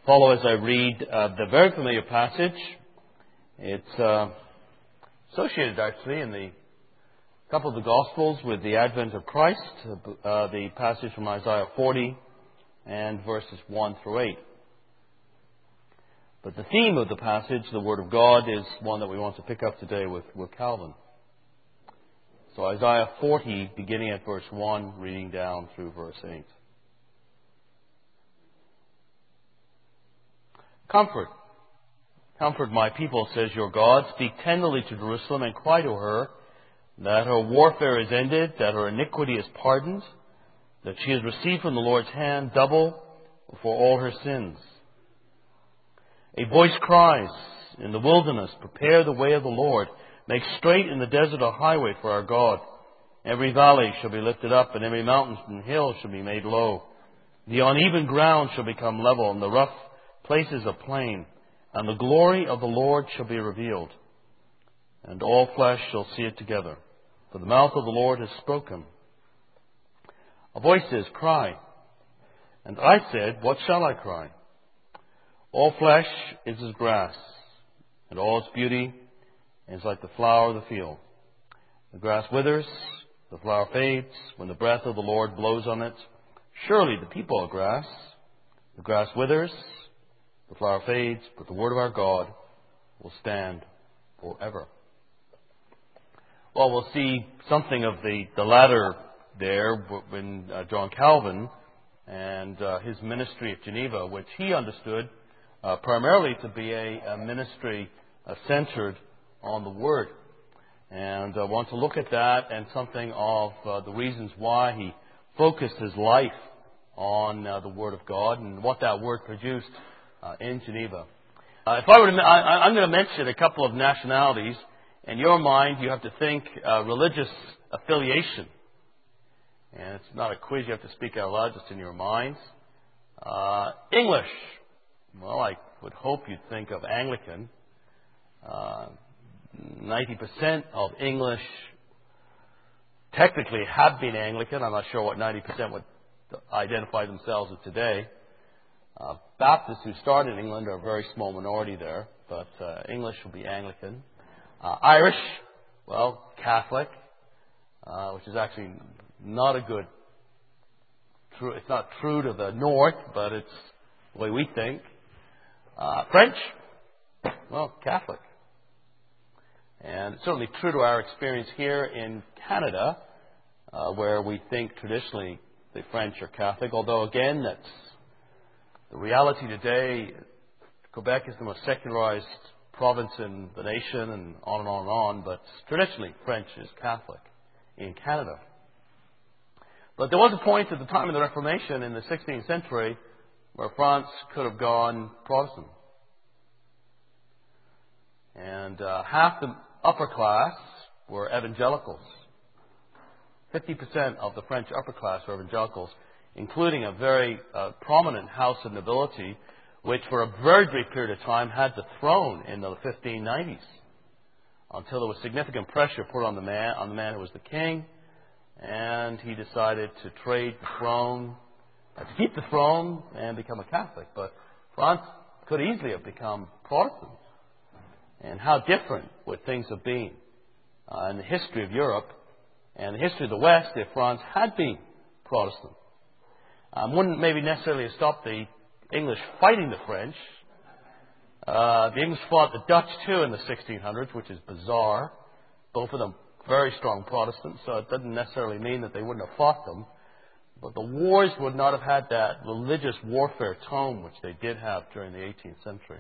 Follow as I read the very familiar passage. It's associated actually in the couple of the Gospels with the advent of Christ, the passage from Isaiah 40 and verses 1 through 8. But the theme of the passage, the Word of God, is one that we want to pick up today with Calvin. So Isaiah 40, beginning at verse 1, reading down through verse 8. Comfort, comfort my people, says your God. Speak tenderly to Jerusalem and cry to her that her warfare is ended, that her iniquity is pardoned, that she has received from the Lord's hand double for all her sins. A voice cries in the wilderness, prepare the way of the Lord. Make straight in the desert a highway for our God. Every valley shall be lifted up, and every mountain and hill shall be made low. The uneven ground shall become level, and the rough places a plain. And the glory of the Lord shall be revealed, and all flesh shall see it together. For the mouth of the Lord has spoken. A voice says, cry. And I said, what shall I cry? All flesh is as grass, and all its beauty is like the flower of the field. The grass withers, the flower fades, when the breath of the Lord blows on it. Surely the people are grass. The grass withers, the flower fades, but the word of our God will stand forever. Well, we'll see something of the latter there when John Calvin and his ministry at Geneva, which he understood primarily to be a ministry centered on the Word. And I want to look at that and something of the reasons why he focused his life on the Word of God and what that Word produced in Geneva. I'm going to mention a couple of nationalities. In your mind, you have to think religious affiliation. And it's not a quiz you have to speak out loud, just in your minds. English. Well, I would hope you'd think of Anglican. 90% of English technically have been Anglican. I'm not sure what 90% would identify themselves as today. Baptists who started in England are a very small minority there, but English will be Anglican. Irish, well, Catholic, which is actually not a good, it's not true to the north, but it's the way we think. French, well, Catholic. And it's certainly true to our experience here in Canada, where we think traditionally the French are Catholic, although again, that's the reality today. Quebec is the most secularized province in the nation, and on and on and on, but traditionally French is Catholic in Canada. But there was a point at the time of the Reformation in the 16th century where France could have gone Protestant. And half the upper class were evangelicals. 50% of the French upper class were evangelicals, including a very prominent house of nobility, which for a very brief period of time had the throne in the 1590s, until there was significant pressure put on the man who was the king, and he decided to trade the throne, to keep the throne and become a Catholic. But France could easily have become Protestant. And how different would things have been in the history of Europe and the history of the West if France had been Protestant. Wouldn't maybe necessarily have stopped the English fighting the French. The English fought the Dutch too in the 1600s, which is bizarre. Both of them very strong Protestants, so it doesn't necessarily mean that they wouldn't have fought them. But the wars would not have had that religious warfare tone which they did have during the 18th century.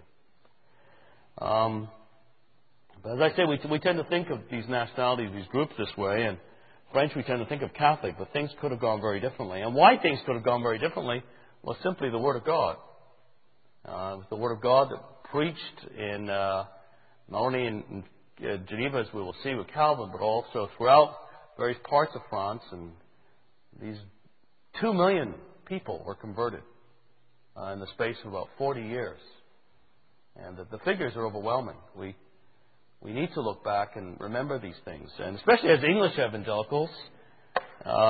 But as I say, we tend to think of these nationalities, these groups this way, and French we tend to think of Catholic, but things could have gone very differently. And why things could have gone very differently was simply the Word of God. It was the Word of God that preached in not only in Geneva, as we will see with Calvin, but also throughout various parts of France. And these 2 million people were converted in the space of about 40 years. And the figures are overwhelming. We need to look back and remember these things, and especially as English evangelicals,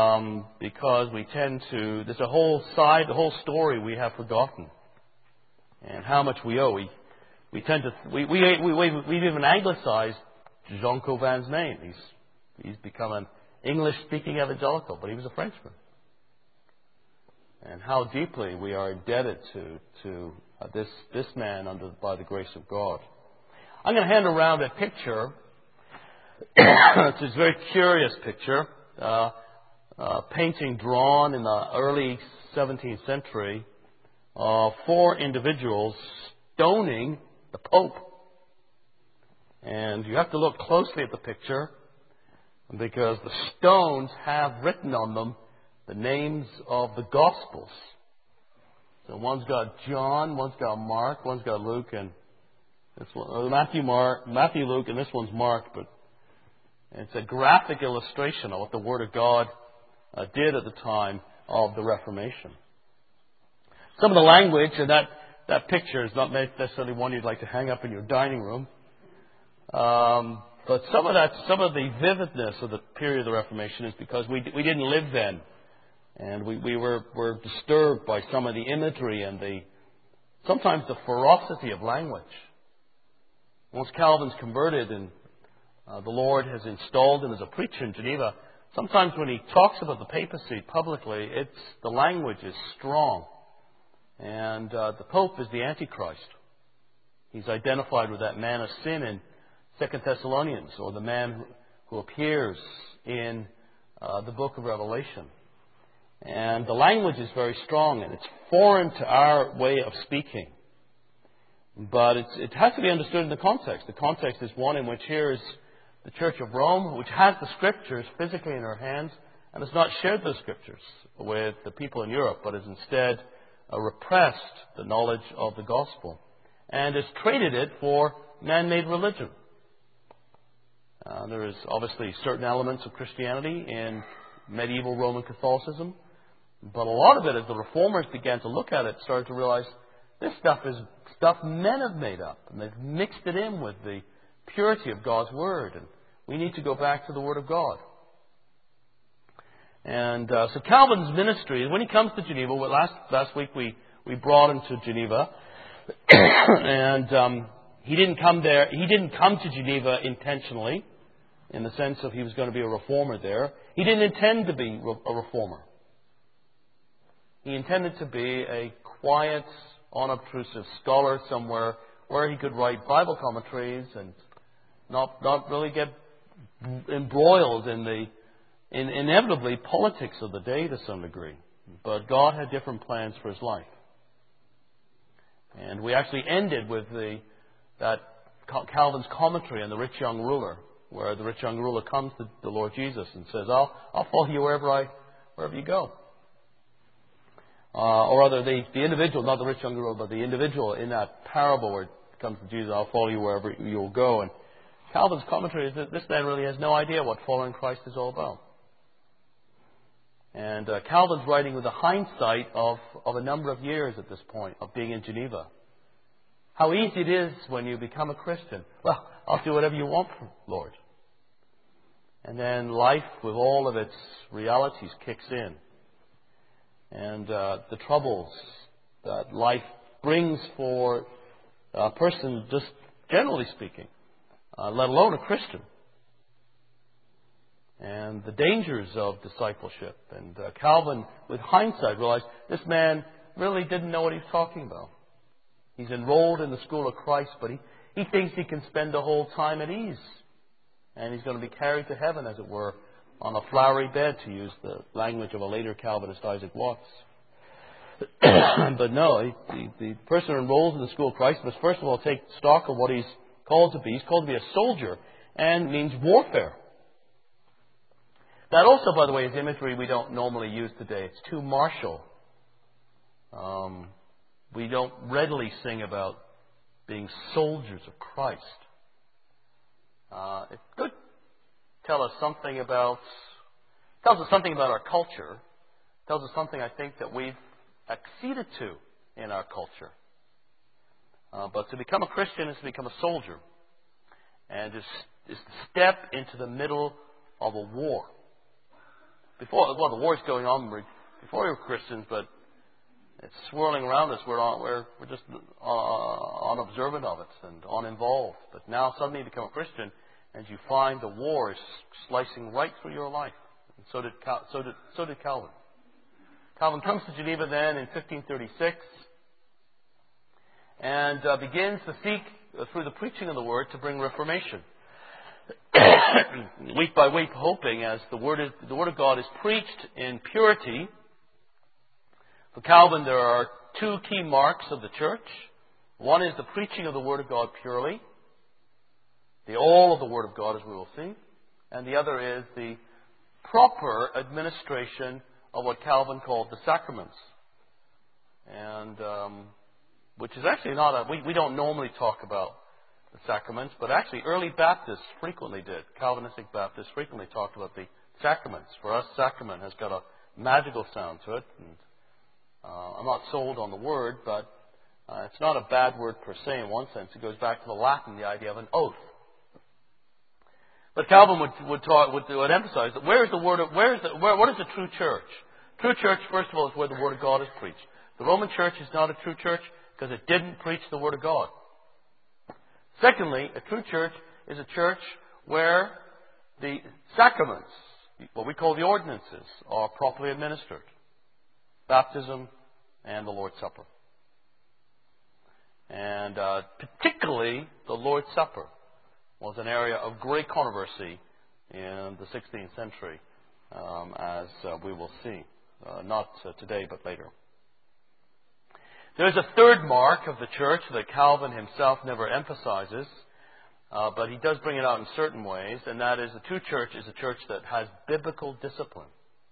because we tend to, there's a whole side, the whole story we have forgotten. and how much we owe. We tend to we've even anglicized Jean Cauvin's name. He's become an English-speaking evangelical, but he was a Frenchman. And how deeply we are indebted to this man by the grace of God. I'm going to hand around a picture. It's a very curious picture, painting drawn in the early 17th century of 4 individuals stoning the Pope. And you have to look closely at the picture because the stones have written on them the names of the Gospels. So one's got John, one's got Mark, one's got Luke, and this one, Matthew, Luke, and this one's Mark. But it's a graphic illustration of what the Word of God did at the time of the Reformation. Some of the language in that picture is not necessarily one you'd like to hang up in your dining room. But some of the vividness of the period of the Reformation is because we didn't live then. And we were disturbed by some of the imagery and sometimes the ferocity of language. Once Calvin's converted and the Lord has installed him as a preacher in Geneva, sometimes when he talks about the papacy publicly, the language is strong. And the Pope is the Antichrist. He's identified with that man of sin in 2 Thessalonians, or the man who appears in the book of Revelation. And the language is very strong, and it's foreign to our way of speaking. But it has to be understood in the context. The context is one in which here is the Church of Rome, which has the Scriptures physically in her hands, and has not shared those Scriptures with the people in Europe, but has instead repressed the knowledge of the gospel and has traded it for man-made religion. There is obviously certain elements of Christianity in medieval Roman Catholicism, but a lot of it, as the Reformers began to look at it, started to realize this stuff is stuff men have made up, and they've mixed it in with the purity of God's Word, and we need to go back to the Word of God. And so Calvin's ministry, when he comes to Geneva, last week we brought him to Geneva, and he didn't come to Geneva intentionally, in the sense of he was going to be a reformer there. He didn't intend to be a reformer. He intended to be a quiet, unobtrusive scholar somewhere where he could write Bible commentaries and not really get embroiled in inevitably politics of the day to some degree. But God had different plans for his life. And we actually ended with that Calvin's commentary on the rich young ruler, where the rich young ruler comes to the Lord Jesus and says, I'll follow you wherever you go. Or rather, the individual, not the rich young ruler, but the individual in that parable where it comes to Jesus, I'll follow you wherever you'll go. And Calvin's commentary is that this man really has no idea what following Christ is all about. And Calvin's writing with the hindsight of a number of years at this point of being in Geneva. How easy it is when you become a Christian. Well, I'll do whatever you want, Lord. And then life with all of its realities kicks in. And the troubles that life brings for a person, just generally speaking, let alone a Christian. And the dangers of discipleship. And Calvin, with hindsight, realized this man really didn't know what he was talking about. He's enrolled in the school of Christ, but he thinks he can spend the whole time at ease. And he's going to be carried to heaven, as it were, on a flowery bed, to use the language of a later Calvinist, Isaac Watts. But no, the person who enrolls in the school of Christ must first of all take stock of what he's called to be. He's called to be a soldier, and means warfare. That also, by the way, is imagery we don't normally use today. It's too martial. We don't readily sing about being soldiers of Christ. It could tell us something about our culture. It tells us something, I think, that we've acceded to in our culture. But to become a Christian is to become a soldier, and is to step into the middle of a war. The war's going on before we were Christians, but It's swirling around us. We're just unobservant of it and uninvolved. But now suddenly you become a Christian, and you find the war is slicing right through your life. And so did Calvin. Calvin comes to Geneva then in 1536 and begins to seek, through the preaching of the Word, to bring reformation. Week by week, hoping as the Word of God is preached in purity. For Calvin, there are two key marks of the church. One is the preaching of the Word of God purely, the all of the Word of God, as we will see. And the other is the proper administration of what Calvin called the sacraments. And which is actually not we don't normally talk about the sacraments, but actually early Baptists frequently did. Calvinistic Baptists frequently talked about the sacraments. For us, sacrament has got a magical sound to it. And I'm not sold on the word, but it's not a bad word per se in one sense. It goes back to the Latin, the idea of an oath. But Calvin would emphasize that what is the true church? True church, first of all, is where the Word of God is preached. The Roman Church is not a true church because it didn't preach the Word of God. Secondly, a true church is a church where the sacraments, what we call the ordinances, are properly administered. Baptism and the Lord's Supper. And particularly the Lord's Supper was an area of great controversy in the 16th century, as we will see. Not today, but later. There's a third mark of the church that Calvin himself never emphasizes, but he does bring it out in certain ways, and that is the true church is a church that has biblical discipline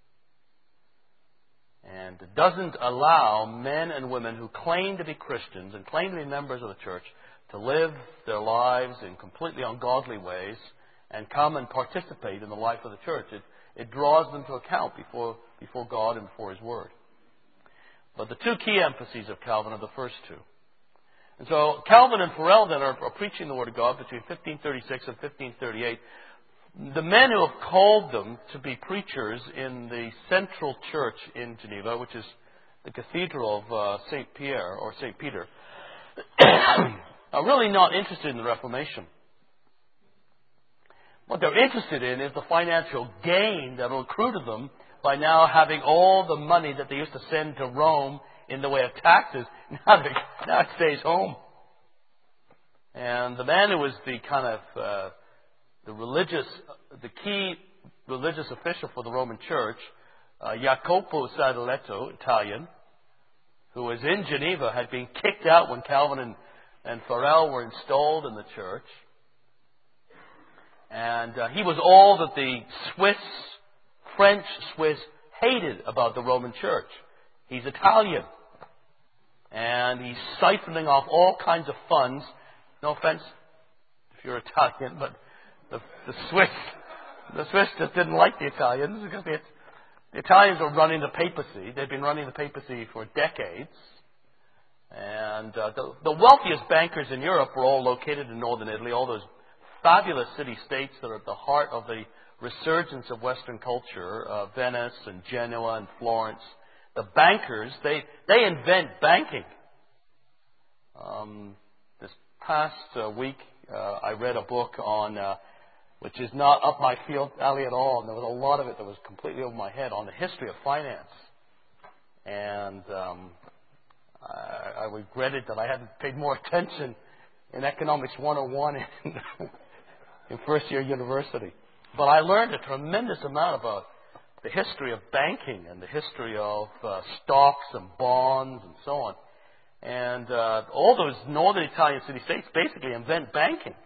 and doesn't allow men and women who claim to be Christians and claim to be members of the church to live their lives in completely ungodly ways and come and participate in the life of the church. It draws them to account before God and before His Word. But the two key emphases of Calvin are the first two. And so Calvin and Farel then are preaching the Word of God between 1536 and 1538. The men who have called them to be preachers in the central church in Geneva, which is the Cathedral of St. Pierre or St. Peter, are really not interested in the Reformation. What they're interested in is the financial gain that will accrue to them by now having all the money that they used to send to Rome in the way of taxes. Now it stays home. And the man who was the kind of the key religious official for the Roman Church, Jacopo Sadoleto, Italian, who was in Geneva, had been kicked out when Calvin and Farel were installed in the church. And he was all that the French Swiss hated about the Roman Church. He's Italian. And he's siphoning off all kinds of funds. No offense if you're Italian, but the Swiss just didn't like the Italians because the Italians were running the papacy. They'd been running the papacy for decades. And the wealthiest bankers in Europe were all located in northern Italy, all those fabulous city-states that are at the heart of the resurgence of Western culture, Venice and Genoa and Florence. The bankers, they invent banking. This past week, I read a book on, which is not up my field alley at all, and there was a lot of it that was completely over my head, on the history of finance. And I regretted that I hadn't paid more attention in Economics 101 in first year university. But I learned a tremendous amount about the history of banking and the history of stocks and bonds and so on. And all those northern Italian city-states basically invent banking.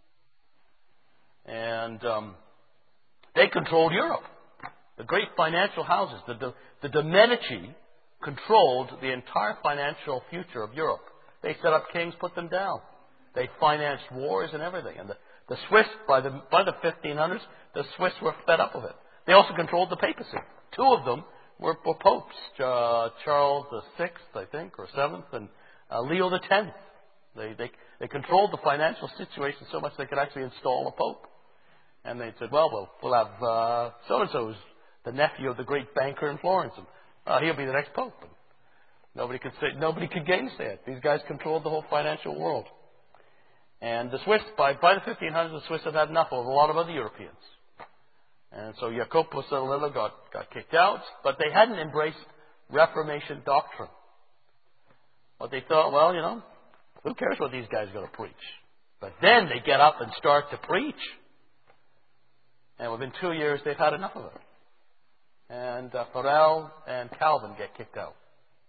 And they controlled Europe. The great financial houses, the de Medici, controlled the entire financial future of Europe. They set up kings, put them down. They financed wars and everything. And the Swiss, by the 1500s, the Swiss were fed up with it. They also controlled the papacy. Two of them were popes, Charles VI, I think, or VII, and Leo X. They controlled the financial situation so much they could actually install a pope. And they said, well, we'll have so-and-so's the nephew of the great banker in Florence. And he'll be the next pope. And Nobody could gainsay it. These guys controlled the whole financial world. And the Swiss, by the 1500s, the Swiss had had enough of a lot of other Europeans. And so Jacob Poussin-Lille got kicked out, but they hadn't embraced Reformation doctrine. But they thought, well, who cares what these guys are going to preach? But then they get up and start to preach. And within 2 years, they've had enough of it. And Farel and Calvin get kicked out.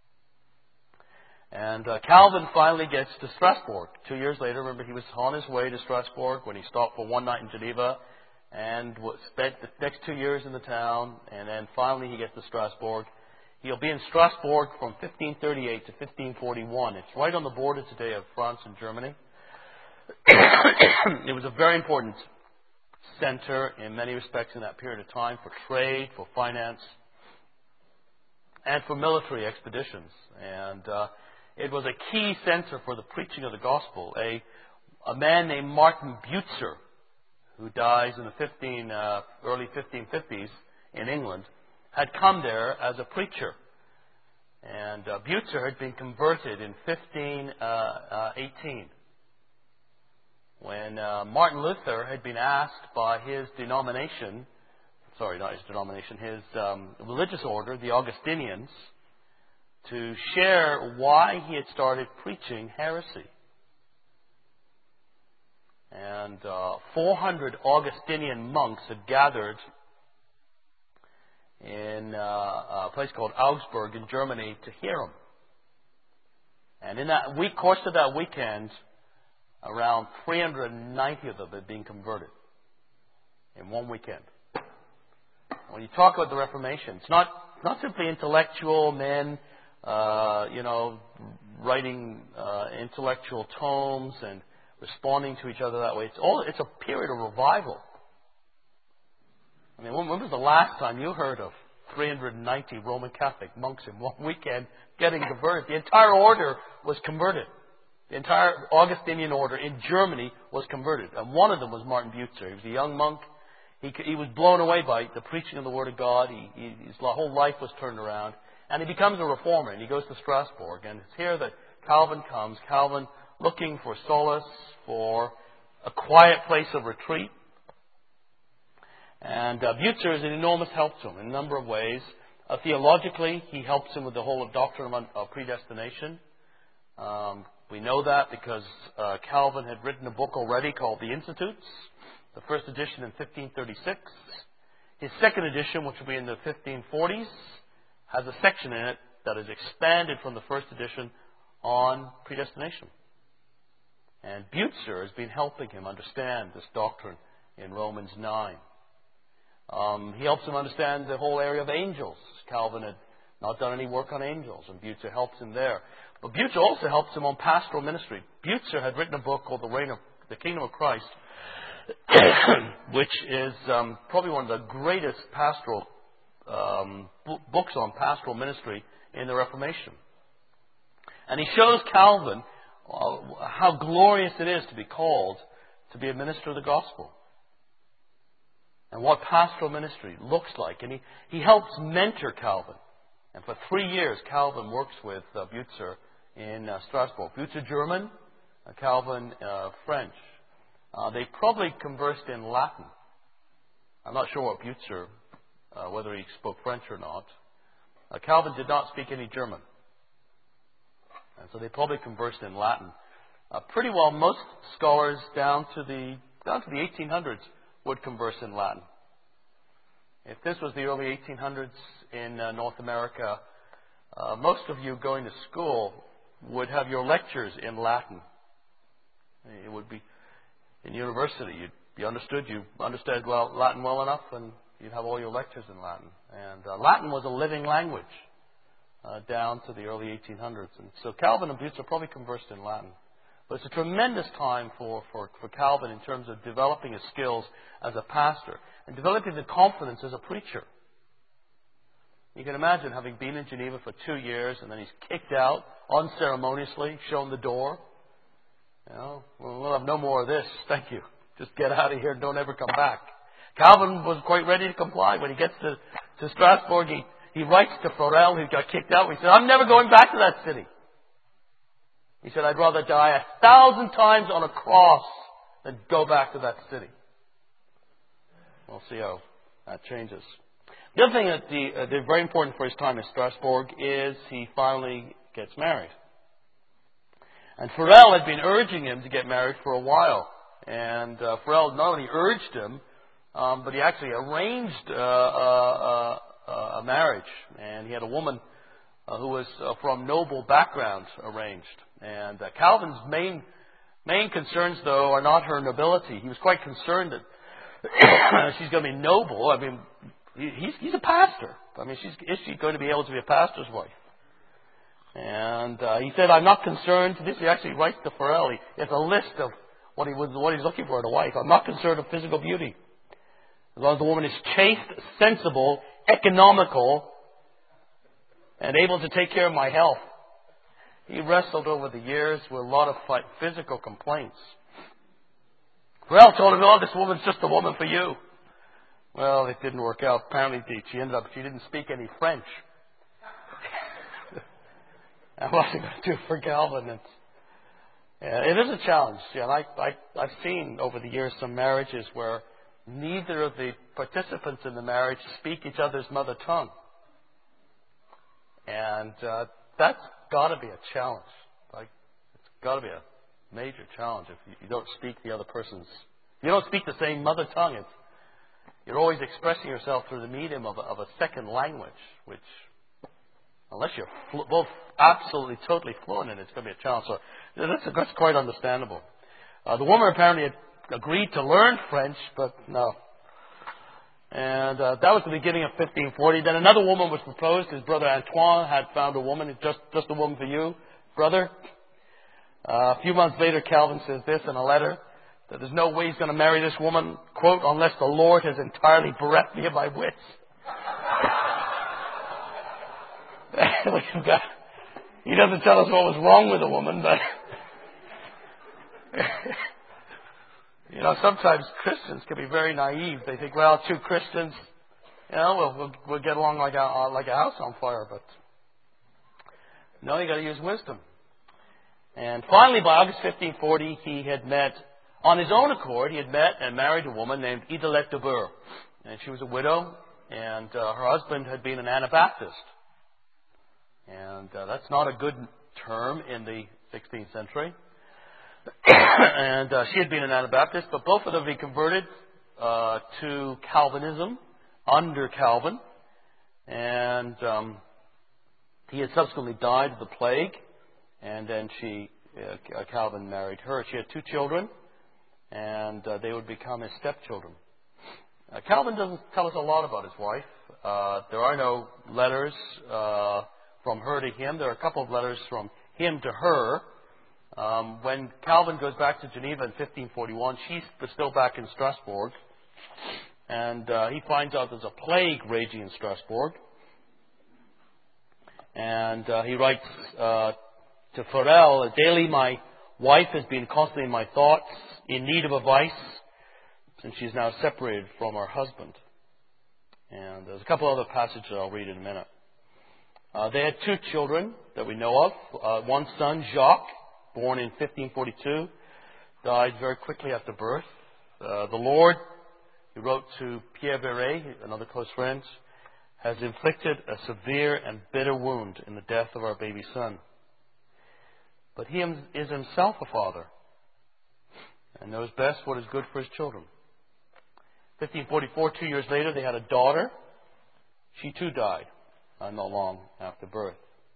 And Calvin finally gets to Strasbourg. 2 years later, remember, he was on his way to Strasbourg when he stopped for one night in Geneva and spent the next 2 years in the town. And then finally he gets to Strasbourg. He'll be in Strasbourg from 1538 to 1541. It's right on the border today of France and Germany. It was a very important center in many respects in that period of time for trade, for finance, and for military expeditions. And it was a key center for the preaching of the gospel. A man named Martin Butzer, who dies in the early 1550s in England, had come there as a preacher. And Butzer had been converted in 1518 when Martin Luther had been asked by his denomination, his religious order, the Augustinians, to share why he had started preaching heresy. And 400 Augustinian monks had gathered in a place called Augsburg in Germany to hear him. And in that course of that weekend, around 390 of them had been converted in one weekend. When you talk about the Reformation, it's not simply intellectual men, writing intellectual tomes and responding to each other that way. It's a period of revival. I mean, when was the last time you heard of 390 Roman Catholic monks in one weekend getting converted? The entire order was converted. The entire Augustinian order in Germany was converted. And one of them was Martin Butzer. He was a young monk. He was blown away by the preaching of the Word of God. His whole life was turned around. And he becomes a reformer, and he goes to Strasbourg. And it's here that Calvin comes. Calvin looking for solace, for a quiet place of retreat. And Butzer is an enormous help to him in a number of ways. Theologically, he helps him with the whole doctrine of predestination. We know that because Calvin had written a book already called The Institutes, the first edition in 1536. His second edition, which will be in the 1540s, has a section in it that is expanded from the first edition on predestination. And Butzer has been helping him understand this doctrine in Romans 9. He helps him understand the whole area of angels. Calvin had not done any work on angels, and Butzer helps him there. But Butzer also helps him on pastoral ministry. Butzer had written a book called The Kingdom of Christ, which is probably one of the greatest pastoral books on pastoral ministry in the Reformation. And he shows Calvin how glorious it is to be called to be a minister of the gospel, and what pastoral ministry looks like. And he helps mentor Calvin. And for 3 years, Calvin works with Butzer in Strasbourg. Butzer German, Calvin French. They probably conversed in Latin. I'm not sure what Butzer, whether he spoke French or not. Calvin did not speak any German. And so they probably conversed in Latin. Pretty well, most scholars down to the 1800s would converse in Latin. If this was the early 1800s in North America, most of you going to school would have your lectures in Latin. It would be in university. You understood Latin well enough, and you'd have all your lectures in Latin. And Latin was a living language down to the early 1800s. And so Calvin and Butzer probably conversed in Latin. But it's a tremendous time for Calvin in terms of developing his skills as a pastor and developing the confidence as a preacher. You can imagine having been in Geneva for 2 years, and then he's kicked out unceremoniously, shown the door. We'll have no more of this. Thank you. Just get out of here and don't ever come back. Calvin was quite ready to comply. When he gets to Strasbourg, he he writes to Farel, who got kicked out. He said, I'm never going back to that city. He said, I'd rather die 1,000 times on a cross than go back to that city. We'll see how that changes. The other thing that that's very important for his time in Strasbourg is he finally gets married. And Farel had been urging him to get married for a while. And Farel not only urged him, but he actually arranged a marriage. And he had a woman who was from noble backgrounds arranged. And Calvin's main concerns, though, are not her nobility. He was quite concerned that she's going to be noble. I mean, he's a pastor. I mean, is she going to be able to be a pastor's wife? And he said, I'm not concerned. This he actually writes to Farel. He has a list of what he's looking for in a wife. I'm not concerned with physical beauty. As long as the woman is chaste, sensible, economical, and able to take care of my health. He wrestled over the years with a lot of physical complaints. Farel told him, oh, this woman's just a woman for you. Well, it didn't work out. Apparently, she didn't speak any French. And what are you going to do for Calvin? It is a challenge. And I've seen over the years some marriages where neither of the participants in the marriage speak each other's mother tongue. And that's got to be a challenge. It's got to be a major challenge if you don't speak the other person's. You don't speak the same mother tongue. You're always expressing yourself through the medium of a second language, which, unless you're both absolutely, totally fluent in it, it's going to be a challenge. So that's quite understandable. The woman apparently had agreed to learn French, but no. And that was the beginning of 1540. Then another woman was proposed. His brother Antoine had found a woman. Just a woman for you, brother. A few months later, Calvin says this in a letter, that there's no way he's going to marry this woman, quote, unless the Lord has entirely bereft me of my wits. He doesn't tell us what was wrong with the woman, but you know, sometimes Christians can be very naive. They think, well, two Christians, you know, we'll get along like a house on fire. But no, you got to use wisdom. And finally, by August 1540, he had met, on his own accord, he had met and married a woman named Idelette de Bourg. And she was a widow, and her husband had been an Anabaptist. And that's not a good term in the 16th century. And she had been an Anabaptist, but both of them had been converted to Calvinism under Calvin. And he had subsequently died of the plague. And then Calvin married her. She had two children, and they would become his stepchildren. Calvin doesn't tell us a lot about his wife. There are no letters from her to him. There are a couple of letters from him to her. When Calvin goes back to Geneva in 1541, she's still back in Strasbourg. And he finds out there's a plague raging in Strasbourg. And he writes to Farel, daily my wife has been constantly in my thoughts, in need of advice, since she's now separated from her husband. And there's a couple other passages I'll read in a minute. They had two children that we know of. One son, Jacques, born in 1542, died very quickly after birth. The Lord, he wrote to Pierre Viret, another close friend, has inflicted a severe and bitter wound in the death of our baby son. But he is himself a father and knows best what is good for his children. 1544, 2 years later, they had a daughter. She too died not long after birth.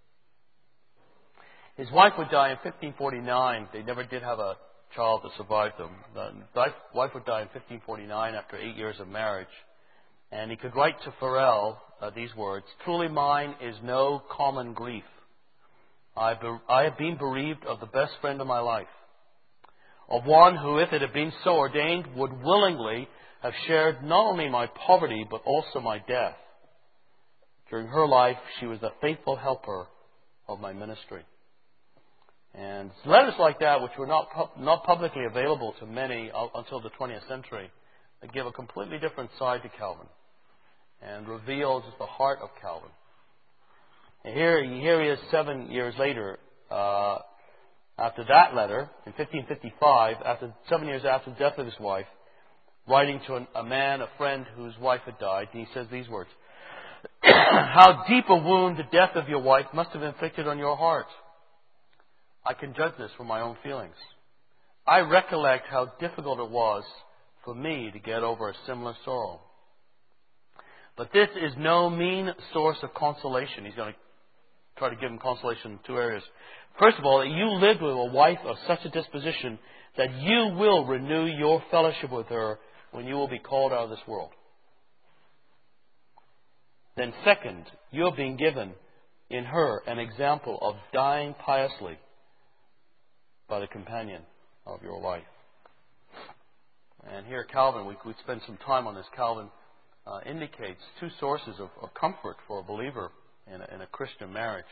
His wife would die in 1549. They never did have a child that survived them. The wife would die in 1549 after 8 years of marriage. And he could write to Farel these words, truly mine is no common grief. I have been bereaved of the best friend of my life, of one who, if it had been so ordained, would willingly have shared not only my poverty, but also my death. During her life, she was the faithful helper of my ministry. And letters like that, which were not publicly available to many until the 20th century, they give a completely different side to Calvin and reveals the heart of Calvin. And here he is 7 years later, after that letter, in 1555, 7 years after the death of his wife, writing to a man, a friend whose wife had died, and he says these words: "How deep a wound the death of your wife must have inflicted on your heart. I can judge this from my own feelings. I recollect how difficult it was for me to get over a similar sorrow. But this is no mean source of consolation." He's going to try to give him consolation in two areas. First of all, that you lived with a wife of such a disposition that you will renew your fellowship with her when you will be called out of this world. Then second, you have been given in her an example of dying piously by the companion of your life. And here Calvin, we spend some time on this. Calvin indicates two sources of comfort for a believer in a Christian marriage.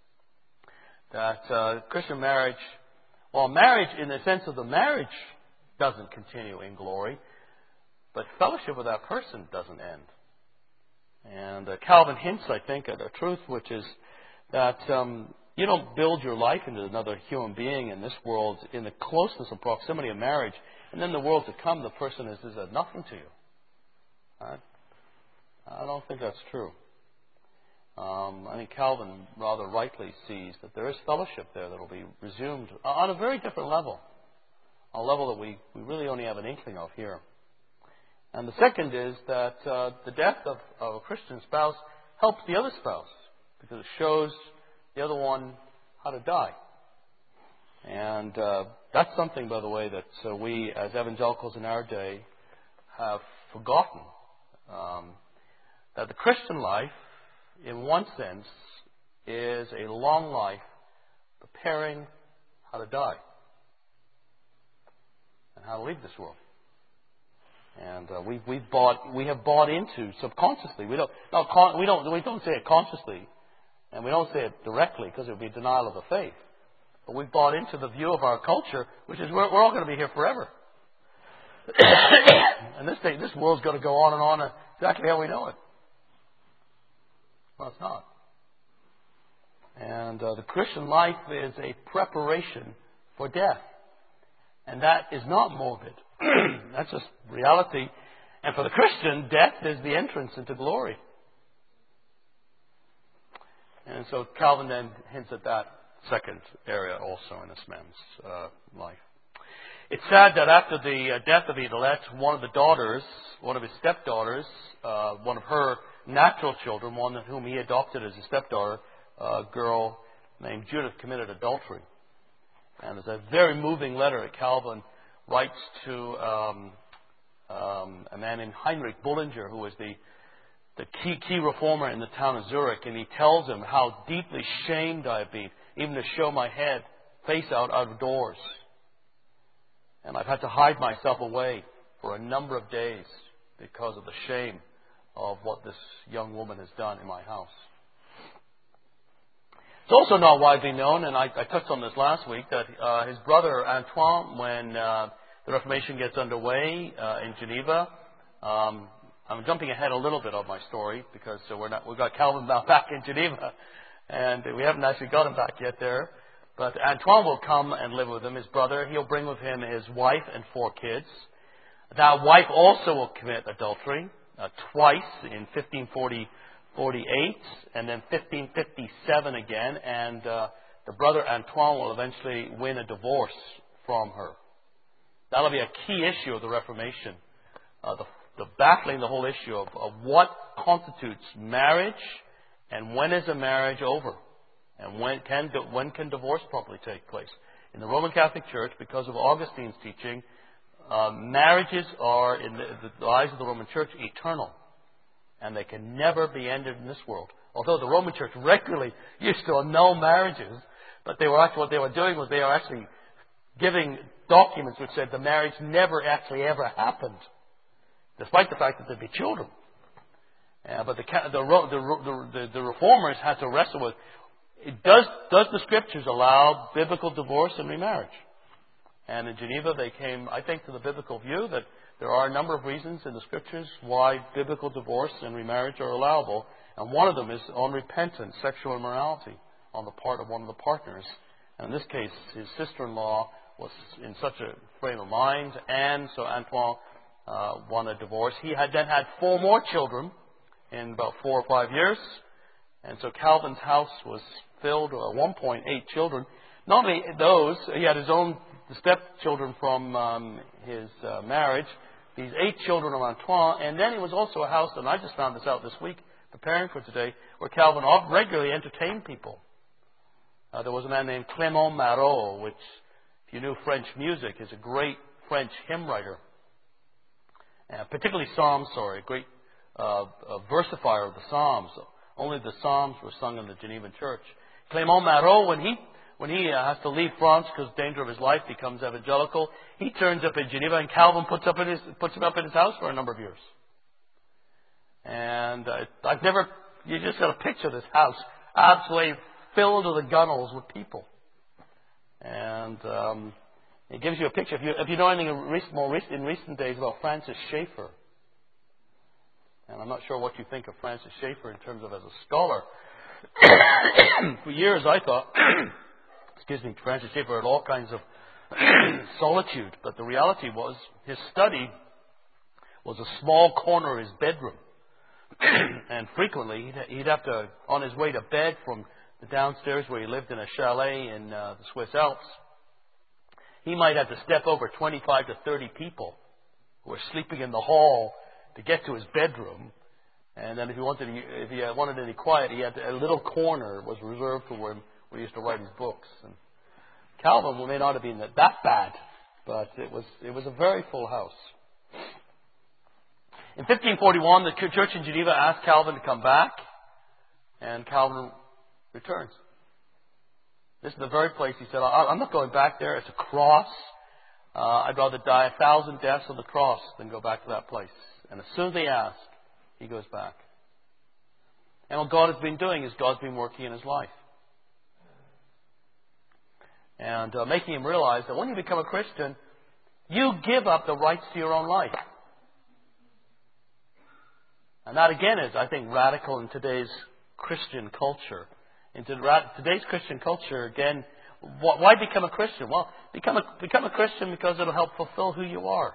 That Christian marriage, well, marriage in the sense of the marriage doesn't continue in glory, but fellowship with that person doesn't end. And Calvin hints, I think, at a truth, which is that you don't build your life into another human being in this world in the closeness and proximity of marriage, and then the world to come, the person is nothing to you. Right? I don't think that's true. I think Calvin rather rightly sees that there is fellowship there that will be resumed on a very different level, a level that we really only have an inkling of here. And the second is that the death of a Christian spouse helps the other spouse because it shows the other one how to die. And that's something, by the way, that we as evangelicals in our day have forgotten. That the Christian life, in one sense, is a long life preparing how to die and how to leave this world. And we have bought into subconsciously. We don't say it consciously, and we don't say it directly because it would be denial of the faith. But we've bought into the view of our culture, which is we're all going to be here forever. And this world's going to go on and on exactly how we know it. Well, it's not. And the Christian life is a preparation for death. And that is not morbid. That's just reality. And for the Christian, death is the entrance into glory. And so Calvin then hints at that second area also in this man's life. It's sad that after the death of Idelette, one of his stepdaughters, one of her natural children, one whom he adopted as a stepdaughter, a girl named Judith, committed adultery. And there's a very moving letter that Calvin writes to a man named Heinrich Bullinger, who was the key reformer in the town of Zurich, and he tells him how deeply shamed I have been, even to show my head face out of doors. And I've had to hide myself away for a number of days because of the shame of what this young woman has done in my house. It's also not widely known, and I touched on this last week, that his brother Antoine, when the Reformation gets underway in Geneva, I'm jumping ahead a little bit of my story because we've got Calvin now back in Geneva, and we haven't actually got him back yet there. But Antoine will come and live with him, his brother. He'll bring with him his wife and 4 kids. That wife also will commit adultery twice in 1548 and then 1557 again. And the brother Antoine will eventually win a divorce from her. That'll be a key issue of the Reformation. The battling the whole issue of what constitutes marriage and when is a marriage over. And when can divorce properly take place? In the Roman Catholic Church, because of Augustine's teaching, marriages are, in the eyes of the Roman Church, eternal. And they can never be ended in this world. Although the Roman Church regularly used to annul marriages, but what they were doing was they were actually giving documents which said the marriage never actually ever happened, despite the fact that there'd be children. But the reformers had to wrestle with, does the Scriptures allow biblical divorce and remarriage? And in Geneva they came, I think, to the biblical view that there are a number of reasons in the Scriptures why biblical divorce and remarriage are allowable. And one of them is unrepentant sexual immorality on the part of one of the partners. And in this case, his sister-in-law was in such a frame of mind, and so Antoine won a divorce. He had then had 4 more children in about 4 or 5 years. And so Calvin's house was filled with 1.8 children. Not only those, he had his own stepchildren from his marriage, these 8 children of Antoine, and then it was also a house, and I just found this out this week, preparing for today, where Calvin regularly entertained people. There was a man named Clément Marot, which, if you knew French music, is a great French hymn writer. Particularly Psalms, a great versifier of the Psalms. Only the Psalms were sung in the Genevan church. Clément Marot, when he has to leave France because danger of his life, becomes evangelical, he turns up in Geneva, and Calvin puts him up in his house for a number of years. And you just got to picture this house absolutely filled to the gunnels with people. And it gives you a picture. If you know anything in recent days about Francis Schaeffer, and I'm not sure what you think of Francis Schaeffer in terms of as a scholar. For years I thought, Francis Schaeffer had all kinds of solitude, but the reality was his study was a small corner of his bedroom. And frequently he'd have to, on his way to bed from the downstairs where he lived in a chalet in the Swiss Alps, he might have to step over 25 to 30 people who were sleeping in the hall to get to his bedroom. And then if he wanted any quiet, he had a little corner was reserved for him where he used to write his books. And Calvin may not have been that bad, but it was a very full house. In 1541, the church in Geneva asked Calvin to come back, and Calvin returns. This is the very place he said, I'm not going back there. It's a cross. I'd rather die 1,000 deaths on the cross than go back to that place. And as soon as they ask, he goes back. And what God has been doing is God's been working in his life. And making him realize that when you become a Christian, you give up the rights to your own life. And that again is, I think, radical in today's Christian culture. In today's Christian culture, again, why become a Christian? Well, become a Christian because it'll help fulfill who you are.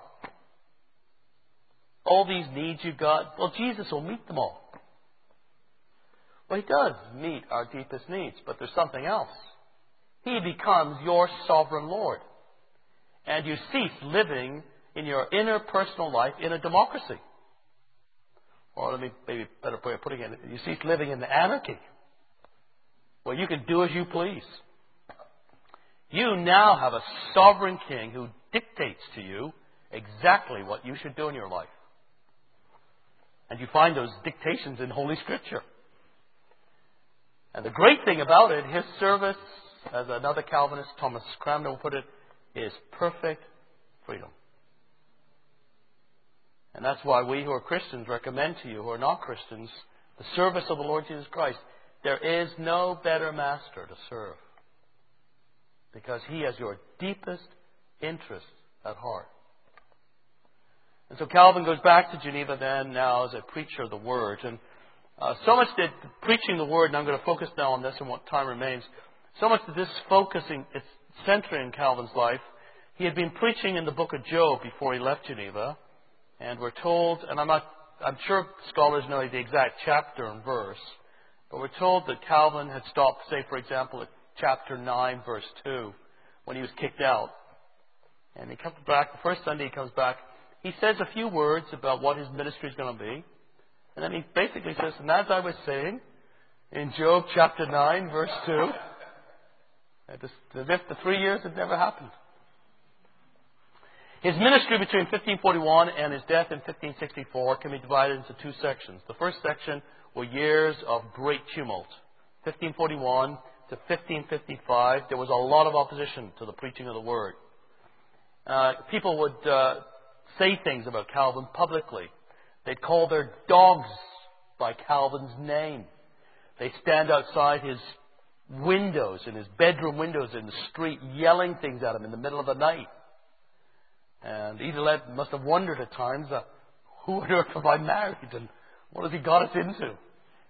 All these needs you've got, well, Jesus will meet them all. Well, he does meet our deepest needs, but there's something else. He becomes your sovereign Lord. And you cease living in your inner personal life in a democracy. Or let me maybe a better way of putting it, you cease living in the anarchy, where you can do as you please. You now have a sovereign king who dictates to you exactly what you should do in your life. And you find those dictations in Holy Scripture. And the great thing about it, his service, as another Calvinist, Thomas Cranmer, will put it, is perfect freedom. And that's why we who are Christians recommend to you who are not Christians the service of the Lord Jesus Christ. There is no better master to serve, because he has your deepest interests at heart. And so Calvin goes back to Geneva then now as a preacher of the Word. And so much did preaching the Word, and I'm going to focus now on this in what time remains, so much that this focusing, it's centering Calvin's life. He had been preaching in the book of Job before he left Geneva. And we're told, and I'm sure scholars know the exact chapter and verse, but we're told that Calvin had stopped, say, for example, at chapter 9, verse 2, when he was kicked out. And he comes back, the first Sunday he comes back, he says a few words about what his ministry is going to be. And then he basically says, and as I was saying, in Job chapter 9, verse 2, as if the 3 years had never happened. His ministry between 1541 and his death in 1564 can be divided into 2 sections. The first section were years of great tumult. 1541 to 1555, there was a lot of opposition to the preaching of the Word. People would say things about Calvin publicly. They'd call their dogs by Calvin's name. They'd stand outside his windows, in his bedroom windows in the street, yelling things at him in the middle of the night. And Edelet must have wondered at times, who on earth have I married and what has he got us into?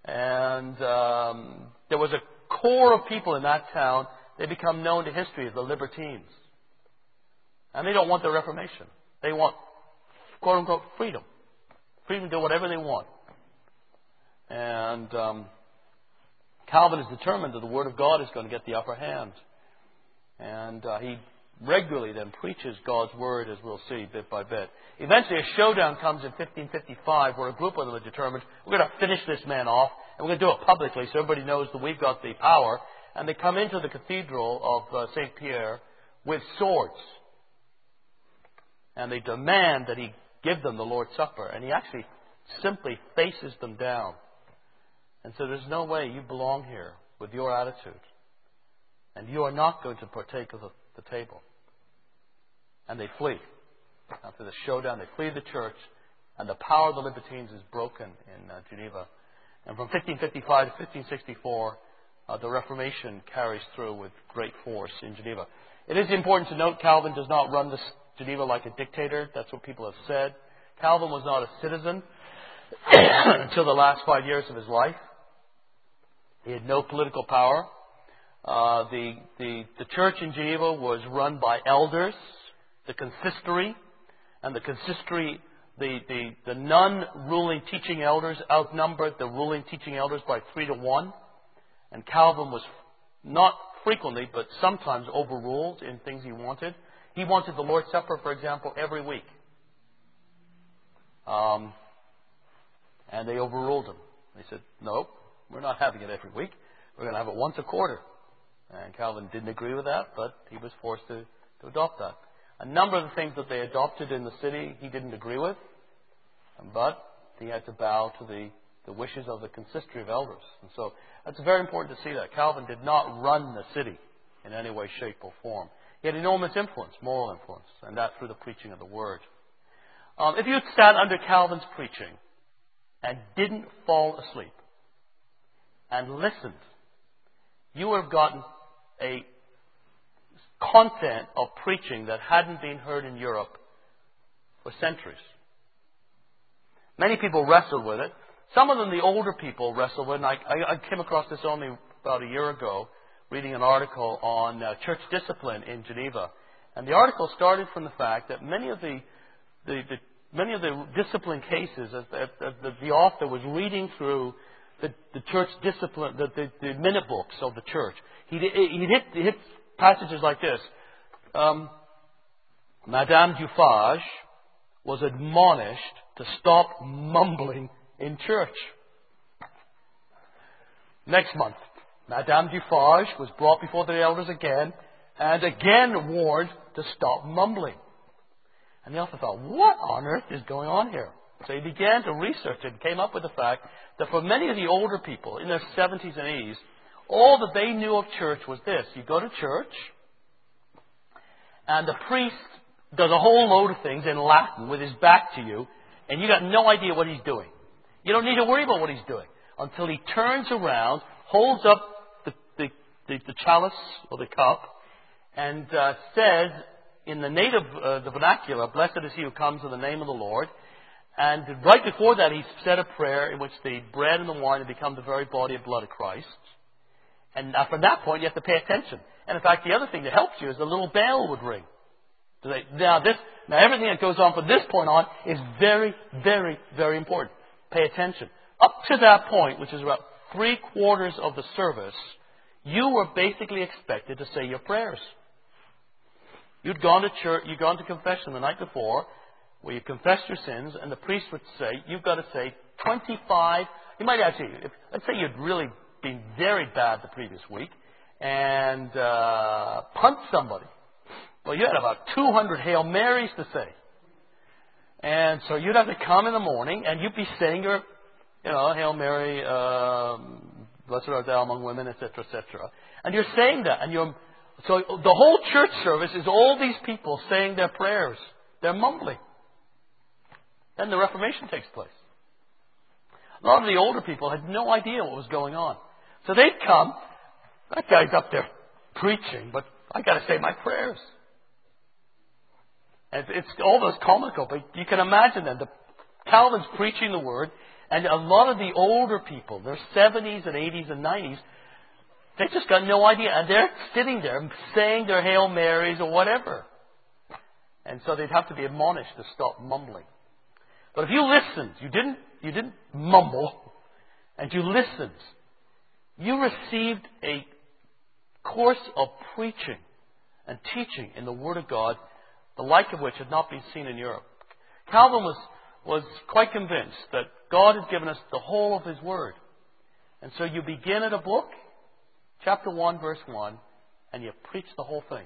And there was a core of people in that town. They become known to history as the Libertines. And they don't want the Reformation. They want, quote unquote, freedom. Freedom to do whatever they want. And Calvin is determined that the Word of God is going to get the upper hand. And he regularly then preaches God's Word, as we'll see, bit by bit. Eventually a showdown comes in 1555 where a group of them are determined, we're going to finish this man off, and we're going to do it publicly so everybody knows that we've got the power. And they come into the cathedral of St. Pierre with swords. And they demand that he give them the Lord's Supper. And he actually simply faces them down and said, there's no way you belong here with your attitude. And you are not going to partake of the table. And they flee. After the showdown, they flee the church. And the power of the Libertines is broken in Geneva. And from 1555 to 1564, the Reformation carries through with great force in Geneva. It is important to note Calvin does not run Geneva like a dictator. That's what people have said. Calvin was not a citizen until the last 5 years of his life. He had no political power. The church in Geneva was run by elders, the consistory, and the consistory, the non-ruling teaching elders outnumbered the ruling teaching elders by 3 to 1. And Calvin was not frequently, but sometimes overruled in things he wanted. He wanted the Lord's Supper, for example, every week. And they overruled him. They said, no, we're not having it every week. We're going to have it once a quarter. And Calvin didn't agree with that, but he was forced to adopt that. A number of the things that they adopted in the city he didn't agree with, but he had to bow to the wishes of the consistory of elders. And so it's very important to see that. Calvin did not run the city in any way, shape, or form. He had enormous influence, moral influence, and that through the preaching of the Word. If you had sat under Calvin's preaching and didn't fall asleep and listened, you would have gotten a content of preaching that hadn't been heard in Europe for centuries. Many people wrestled with it. Some of them, the older people, wrestled with it. And I came across this only about a year ago, reading an article on church discipline in Geneva. And the article started from the fact that many of the discipline cases, the author was reading through the church discipline, the minute books of the church. He hit passages like this. Madame Duphage was admonished to stop mumbling in church. Next month, Madame Duphage was brought before the elders again and again warned to stop mumbling. And the author thought, what on earth is going on here? So he began to research it and came up with the fact that for many of the older people in their 70s and 80s, all that they knew of church was this. You go to church, and the priest does a whole load of things in Latin with his back to you, and you got no idea what he's doing. You don't need to worry about what he's doing until he turns around, holds up the chalice or the cup, and says in the native, the vernacular, blessed is he who comes in the name of the Lord. And right before that, he said a prayer in which the bread and the wine have become the very body and blood of Christ. And from that point, you have to pay attention. And in fact, the other thing that helps you is the little bell would ring. Now everything that goes on from this point on is very, very, very important. Pay attention. Up to that point, which is about 3/4 of the service, you were basically expected to say your prayers. You'd gone to church, you'd gone to confession the night before, where you confessed your sins, and the priest would say, you've got to say 25, you might actually, let's say you'd really been very bad the previous week, and punched somebody. Well, you had about 200 Hail Marys to say. And so you'd have to come in the morning, and you'd be saying your, Hail Mary, blessed art thou among women, etc., etc. And you're saying that, so the whole church service is all these people saying their prayers. They're mumbling. Then the Reformation takes place. A lot of the older people had no idea what was going on. So they'd come, that guy's up there preaching, but I got to say my prayers. And it's almost comical, but you can imagine then. Calvin's preaching the Word, And a lot of the older people, their 70s and 80s and 90s, they just got no idea. And they're sitting there saying their Hail Marys or whatever. And so they'd have to be admonished to stop mumbling. But if you listened, you didn't mumble, and you listened, you received a course of preaching and teaching in the Word of God, the like of which had not been seen in Europe. Calvin was quite convinced that God has given us the whole of His Word. And so you begin at a book, chapter 1, verse 1, and you preach the whole thing.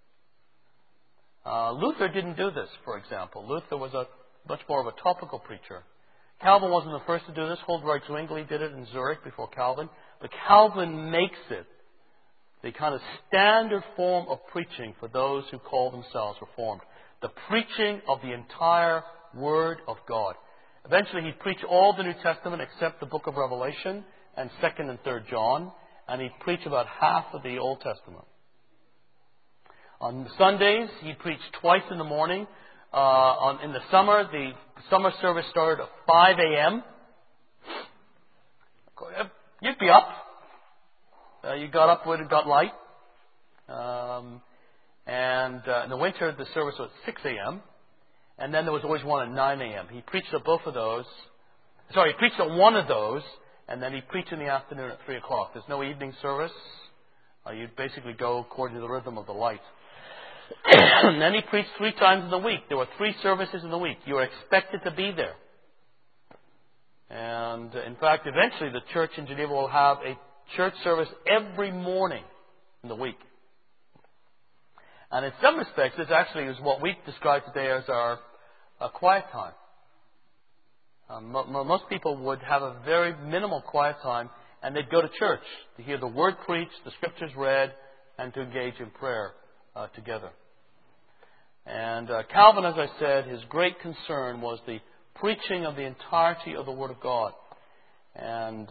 Luther didn't do this, for example. Luther was much more of a topical preacher. Calvin wasn't the first to do this. Huldrych Zwingli did it in Zurich before Calvin. But Calvin makes it the kind of standard form of preaching for those who call themselves Reformed. The preaching of the entire Word of God. Eventually he'd preach all the New Testament except the book of Revelation and 2nd and 3rd John. And he'd preach about half of the Old Testament. On Sundays, he'd preach twice in the morning. In the summer service started at 5 a.m. You'd be up. You got up when it got light. And in the winter, the service was at 6 a.m. And then there was always one at 9 a.m. He preached at both of those. Sorry, he preached at one of those, and then he preached in the afternoon at 3 o'clock. There's no evening service. You'd basically go according to the rhythm of the light. And then he preached 3 times in the week. There were 3 services in the week. You were expected to be there. And in fact, eventually the church in Geneva will have a church service every morning in the week. And in some respects, this actually is what we describe today as our quiet time. Most people would have a very minimal quiet time, and they'd go to church to hear the Word preached, the Scriptures read, and to engage in prayer together. And Calvin, as I said, his great concern was the preaching of the entirety of the Word of God. And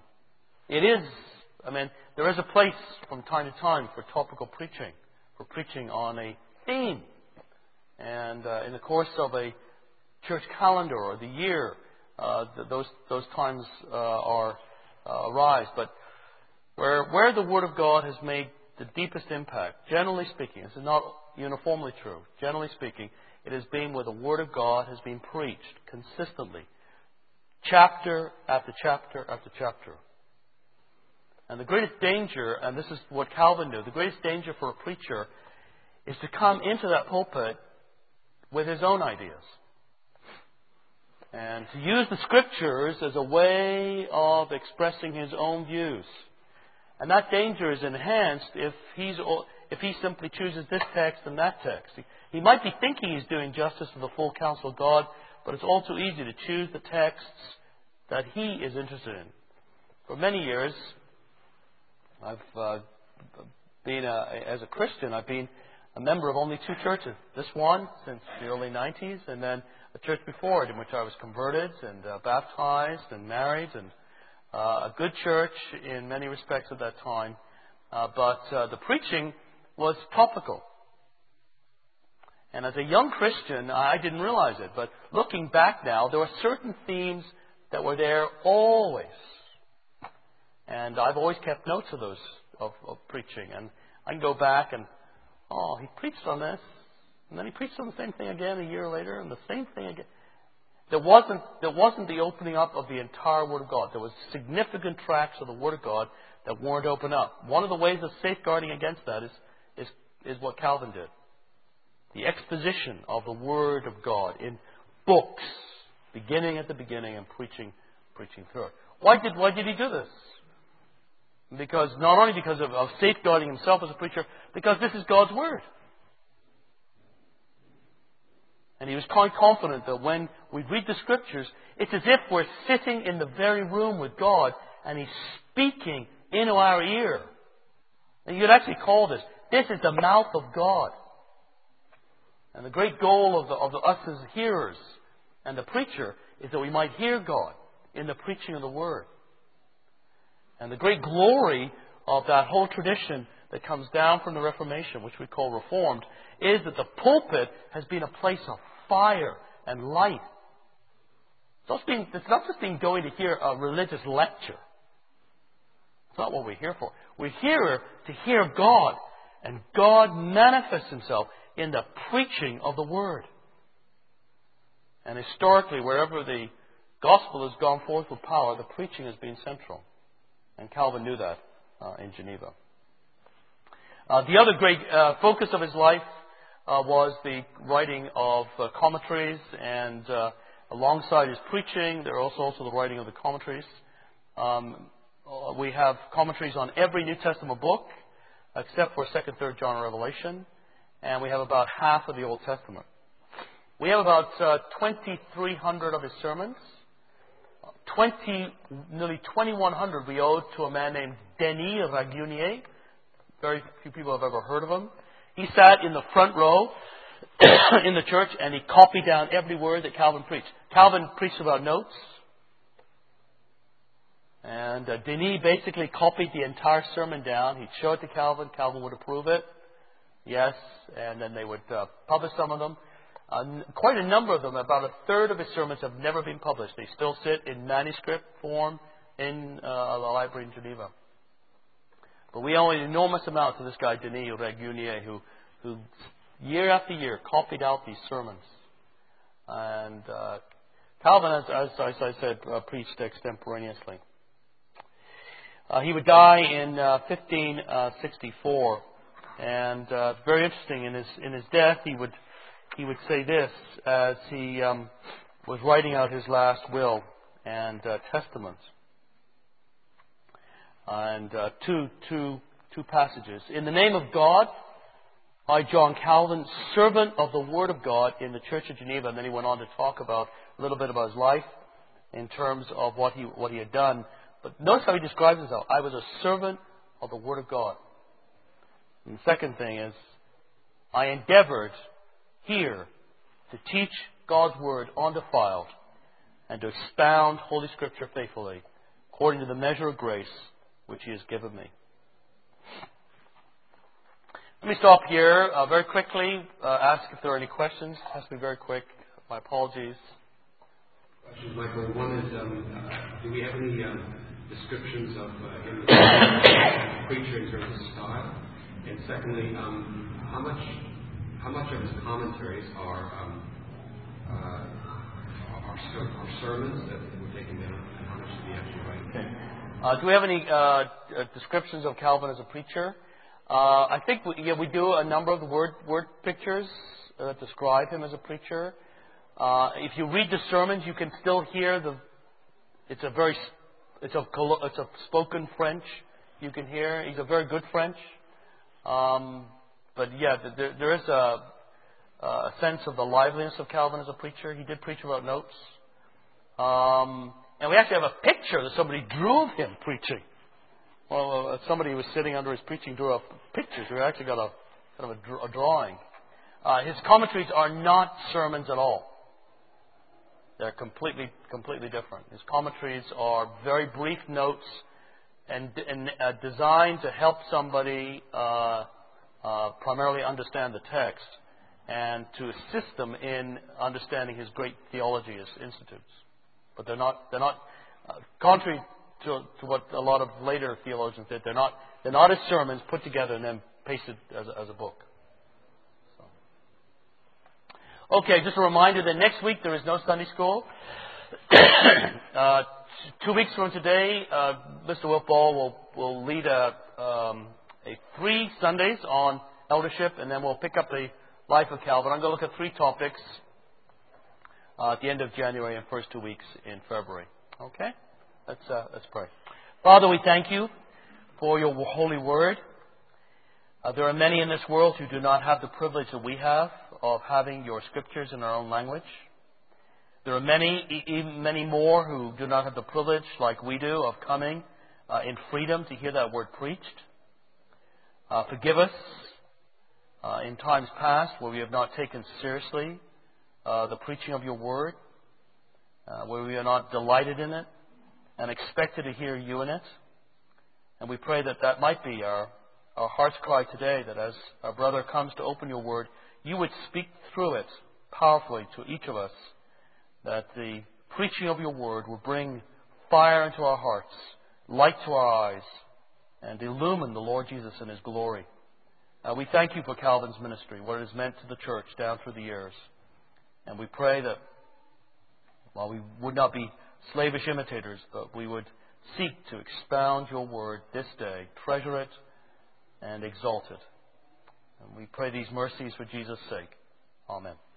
there is a place from time to time for topical preaching, for preaching on a theme. And in the course of a church calendar or the year, those times arise. But where the Word of God has made the deepest impact, generally speaking, this is not uniformly true, generally speaking, it has been where the Word of God has been preached consistently, chapter after chapter after chapter. And the greatest danger, and this is what Calvin knew, the greatest danger for a preacher is to come into that pulpit with his own ideas. And to use the Scriptures as a way of expressing his own views. And that danger is enhanced if he simply chooses this text and that text. He might be thinking he's doing justice to the full counsel of God, but it's all too easy to choose the texts that he is interested in. For many years, I've been, as a Christian, I've been a member of only 2 churches. This one since the early 90s, and then a church before it in which I was converted and baptized and married, and a good church in many respects at that time. But the preaching was topical. And as a young Christian, I didn't realize it. But looking back now, there were certain themes that were there always. And I've always kept notes of those, of preaching. And I can go back and, he preached on this. And then he preached on the same thing again a year later, and the same thing again. There wasn't the opening up of the entire Word of God. There was significant tracts of the Word of God that weren't opened up. One of the ways of safeguarding against that is what Calvin did. The exposition of the Word of God in books, beginning at the beginning and preaching through it. Why did he do this? Because not only because of safeguarding himself as a preacher, because this is God's Word. And he was quite confident that when we read the Scriptures, it's as if we're sitting in the very room with God and He's speaking into our ear. And you could actually call this is the mouth of God. And the great goal of us as hearers and the preacher is that we might hear God in the preaching of the Word. And the great glory of that whole tradition that comes down from the Reformation, which we call Reformed, is that the pulpit has been a place of fire and light. It's not just being going to hear a religious lecture. It's not what we're here for. We're here to hear God. And God manifests Himself in the preaching of the Word. And historically, wherever the gospel has gone forth with power, the preaching has been central. And Calvin knew that in Geneva. The other great focus of his life was the writing of commentaries, and alongside his preaching, there was also the writing of the commentaries. We have commentaries on every New Testament book, except for 2nd, 3rd John, and Revelation, and we have about half of the Old Testament. We have about 2,300 of his sermons. Nearly 2,100 we owe to a man named Denis Raguenier. Very few people have ever heard of him. He sat in the front row in the church, and he copied down every word that Calvin preached. Calvin preached without notes. And Denis basically copied the entire sermon down. He'd show it to Calvin. Calvin would approve it. Yes. And then they would publish some of them. Quite a number of them, about a third of his sermons, have never been published. They still sit in manuscript form in the library in Geneva. But we owe an enormous amount to this guy, Denis Raguenier, who year after year copied out these sermons. And Calvin, as I said, preached extemporaneously. He would die in 1564. And very interesting, in his death, he would say this as he was writing out his last will and testament. And two passages. In the name of God, I, John Calvin, servant of the Word of God in the Church of Geneva. And then he went on to talk about a little bit about his life in terms of what he had done. But notice how he describes himself. I was a servant of the Word of God. And the second thing is, I endeavored here to teach God's Word undefiled and to expound Holy Scripture faithfully according to the measure of grace which He has given me. Let me stop here very quickly, ask if there are any questions. It has to be very quick. My apologies. Questions, Michael. One is, do we have any descriptions of him as a preacher in terms of style? And secondly, how much of his commentaries are sermons that were taken down, and how much did he actually write? Okay. Do we have any descriptions of Calvin as a preacher? I think we do a number of the word pictures that describe him as a preacher. If you read the sermons, you can still hear it's a spoken French. You can hear he's a very good French. But yeah, there is a sense of the liveliness of Calvin as a preacher. He did preach without notes. And we actually have a picture that somebody drew of him preaching. Well, somebody who was sitting under his preaching drew up pictures. We actually got a drawing. His commentaries are not sermons at all. They're completely different. His commentaries are very brief notes and designed to help somebody primarily understand the text and to assist them in understanding his great theology as institutes. But they're not contrary to what a lot of later theologians did. They're not as sermons put together and then pasted as a book. So. Okay, just a reminder that next week there is no Sunday school. 2 weeks from today, Mr. Wilf Ball will lead a 3 Sundays on eldership, and then we'll pick up the life of Calvin. I'm going to look at 3 topics at the end of January and first 2 weeks in February. Okay? Let's pray. Father, we thank you for your holy word. There are many in this world who do not have the privilege that we have of having your scriptures in our own language. There are many more who do not have the privilege, like we do, of coming in freedom to hear that word preached. Forgive us in times past where we have not taken seriously the preaching of your word, where we are not delighted in it and expected to hear you in it. And we pray that might be our heart's cry today, that as our brother comes to open your word, you would speak through it powerfully to each of us, that the preaching of your word will bring fire into our hearts, light to our eyes, and illumine the Lord Jesus in His glory. We thank you for Calvin's ministry, what it has meant to the church down through the years. And we pray that while we would not be slavish imitators, but we would seek to expound your word this day, treasure it, and exalt it. And we pray these mercies for Jesus' sake. Amen.